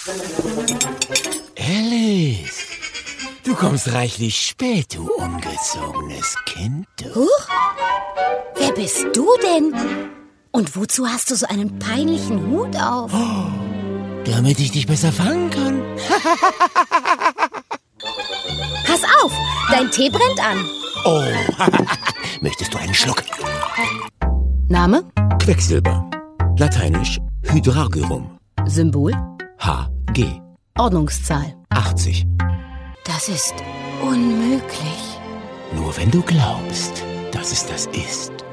Alice, du kommst reichlich spät, du ungezogenes Kind, du. Huch, wer bist du denn? Und wozu hast du so einen peinlichen Hut auf? Oh, damit ich dich besser fangen kann. Pass auf, dein Tee brennt an. Oh, möchtest du einen Schluck? Name? Quecksilber. Lateinisch Hydrargyrum. Symbol? Hg. Ordnungszahl? 80. Das ist unmöglich. Nur wenn du glaubst, dass es das ist.